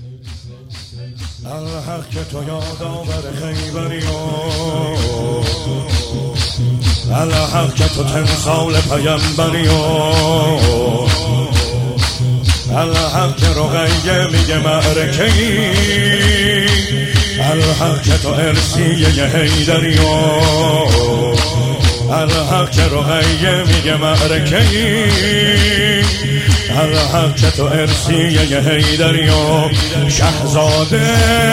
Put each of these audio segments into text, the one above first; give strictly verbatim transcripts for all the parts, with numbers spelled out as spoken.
الحق که تو یاد آور خیبری الحق که تو تمثال پیمبری الحق که رقیه میگه معرکه‌ای الحق که تو ارسیه حیدری الحق که رقیه میگه معرکه‌ای الحق که تو ارسیه حیدری شهزاده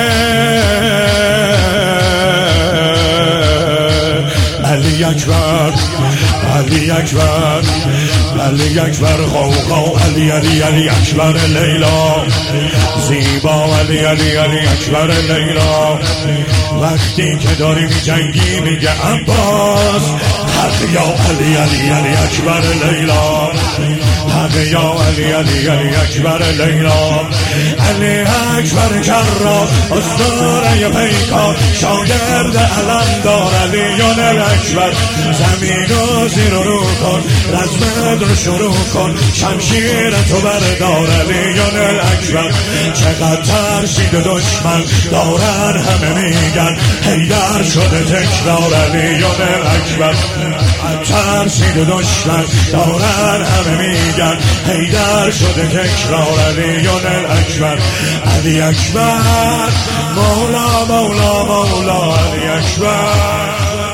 علی اکبر علی اکبر علی اکبر غوغا علی علی علی اکبر لیلا زیبا علی علی علی اکبر لیلا وقتی که داری می جنگی میگه عباس حق یا علی علی علی اکبر لیلا حق یا علی علی علی اکبر لیلا علی اکبر کرا اسطوره پیکار شاگرد علمدار علیون الاکبر زمین و زیر و رو کن رزمت رو شروع کن شمشیر تو بردار علیون الاکبر چقدر ترسید دشمن دارن همه میگن حیدر شده تکرار علیون الاکبر ترسید دشمن دارن همه میگن حیدر شده تکرار علیون الاکبر علی اکبر مولا مولا مولا علی اکبر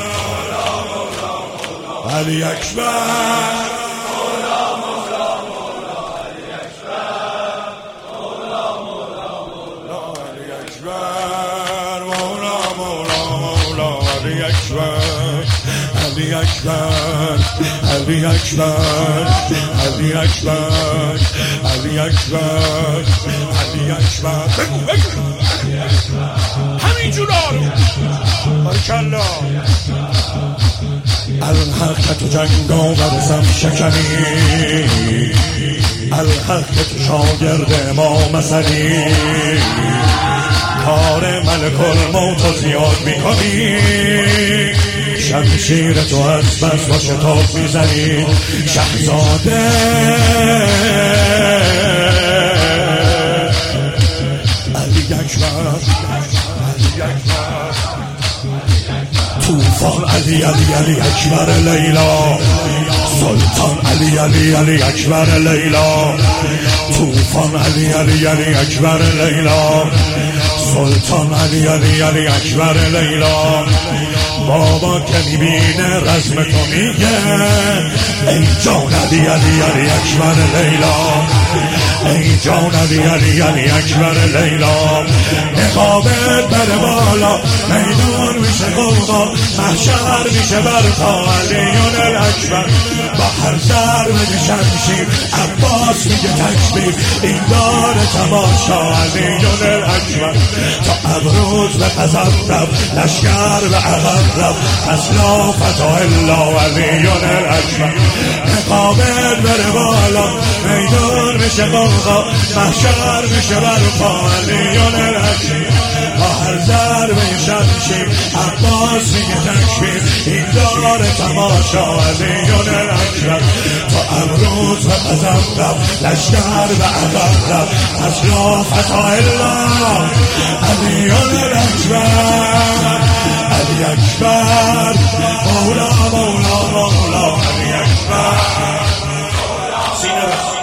علی اکبر مولا مولا مولا علی اکبر مولا مولا مولا علی اکبر مولا مولا مولا علی اکبر علی اکبر علی اکبر علی اکبر علی اکبر علی اکبر بگو بگو همین جورا بارکالله الحق که تو جنگا برسم شکنی الحق که تو شاگرد امام حسنی کار ملک الموت رو زیاد میکنی شمشیر تو از بس با شتاب میزنی شهزاده علی اکبر علی اکبر توفان علی علی علی اکبر لیلا سلطان علی علی علی اکبر لیلا توفان علی علی علی اکبر لیلا سلطان علی علی علی اکبر لیلا بابا که میبینه رزم تو میگه ای جان علی علی علی اکبر لیلا ای جان علی علی علی اکبر لیلا نقابت بره بالا میدون میشه قوقا محشر میشه برپا علیون الاکبر با هر ضربه شمشیر عباس میگه تکبیر این دار تماشا علیون الاکبر تا ابروز به غضب رفت لشکر به عقب رفت اصلا فتا الا علیون الاکبر نقابت بره بالا میدون میشه قوقا محشر میشه برپا علیون الاکبر با هر ضربه شمشیر عباس میگه تکبیر این دار تماشا علیون الاکبر تا امروز به غضب رفت لشکر به عقب رفت اصلا فتا الا علیون الاکبر علی اکبر مولا مولا مولا علی اکبر سینه